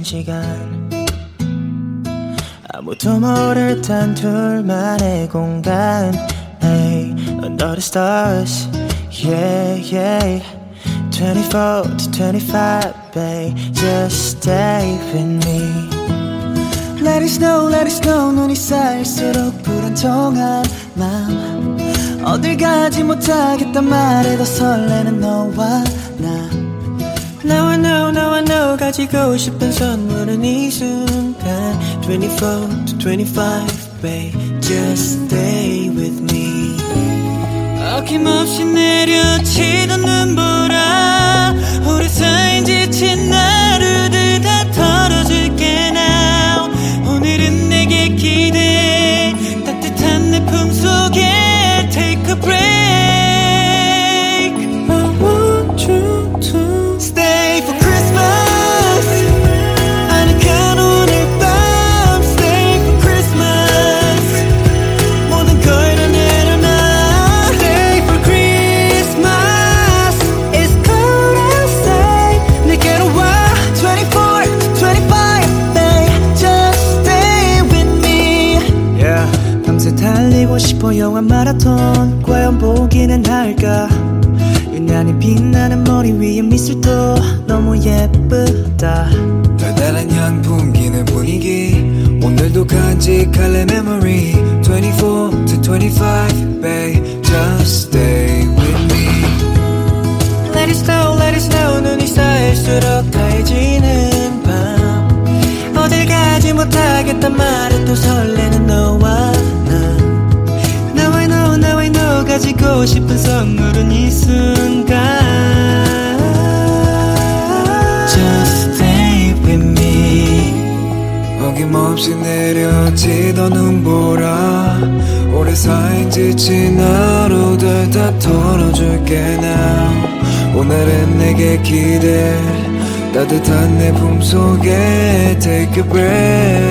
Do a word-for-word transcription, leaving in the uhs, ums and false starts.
시간 아무도 모를 단 둘만의 공간 Hey, under the stars Yeah, yeah twenty-four to twenty-five, babe Just stay with me Let it snow, let it snow 눈이 쌓일수록 불안정한 맘 어딜 가지 못하겠단 말에도 설레는 너와 나 Now I know, now I know 가지고 싶은 선물은 이 순간 twenty-four to twenty-five, babe Just stay with me 어김없이 내려치던 눈보라 우리 사이엔 지친 하루들 다 털어줄게 now 오늘은 내게 기대 따뜻한 내 품속에 Take a break I want you to Stay for Christmas 아늑한 오늘 밤 Stay for Christmas 모든 걸 다 내려놔 Stay for Christmas It's cold outside 내게로 와 twenty-four to twenty-five babe Just stay with me Yeah 밤새 달리고 싶어 영화 마라톤 과연 보기는 할까 유난히 빛나는 머리 위에 미술도 너무 예쁘다 달달한 향풍기는 분위기 오늘도 간직할래 memory twenty-four to twenty-five babe just stay with me Let it snow let it snow 눈이 쌓일수록 하얘지는 밤 어딜 가지 못하겠단 말에 또 설레는 너와 나 Now I know now I know 가지고 싶은 선물은 이 순간 Just stay with me 어김없이 내려지던 눈보라 오래 쌓인 지친 하루들 다 털어줄게 now 오늘은 내게 기대 따뜻한 내 품속에 Take a breath